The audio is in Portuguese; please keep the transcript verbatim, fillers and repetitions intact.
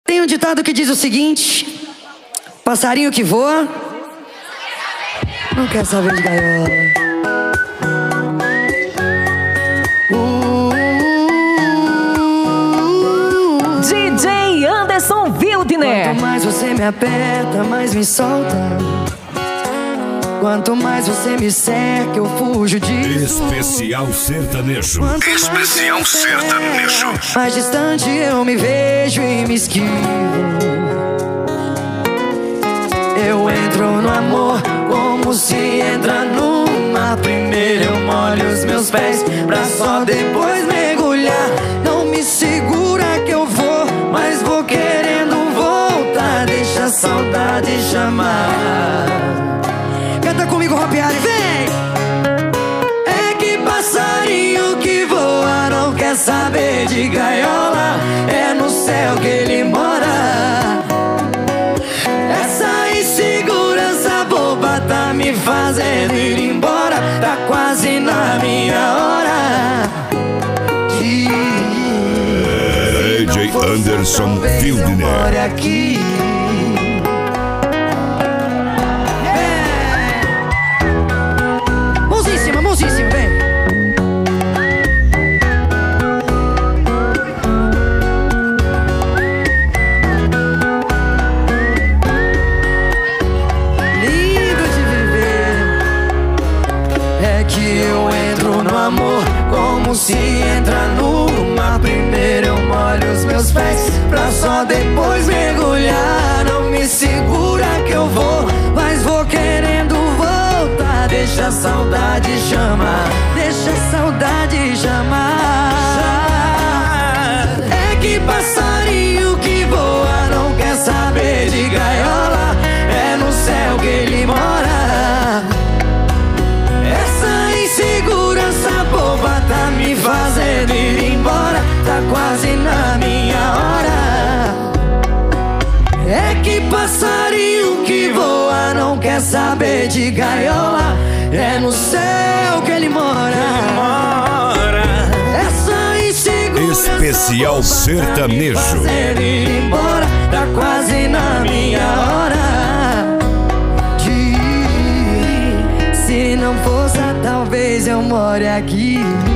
Tem um ditado que diz o seguinte: passarinho que voa não quer saber de gaiola. uh, D J Anderson Wildner. Quanto mais você me aperta, mais me solta. Quanto mais você me cerca, eu fujo disso. Especial Sertanejo. Quanto Especial Sertanejo. mais distante eu me vejo e me esquivo. Eu entro no amor como se entra no mar. Primeiro eu molho os meus pés pra só depois mergulhar. Não me segura que eu vou, mas vou querendo voltar. Deixa a saudade chamar. Canta comigo, Rapiari, vem! É que passarinho que voa não quer saber de gaiola. É no céu que ele mora. Essa insegurança boba tá me fazendo ir embora. Tá quase na minha hora de D J Anderson Wildner. aqui. Mãozinha, vem. Lindo de viver. É que eu entro no amor como se entra no mar. Primeiro eu molho os meus pés pra só depois mergulhar. Não me segura que eu vou, mas vou querendo voltar. Deixa a saudade chamar, deixa a saudade chamar. É que passarinho que voa não quer saber de gaiola. É no céu que ele mora. Essa insegurança boba tá me fazendo ir embora. Tá quase na minha hora. É que passarinho que voa não quer saber de gaiola. É no céu que ele mora. Essa insegurança Especial Sertanejo. tá me fazendo ir embora. Tá quase na minha hora de ir. Se não fosse, talvez eu more aqui.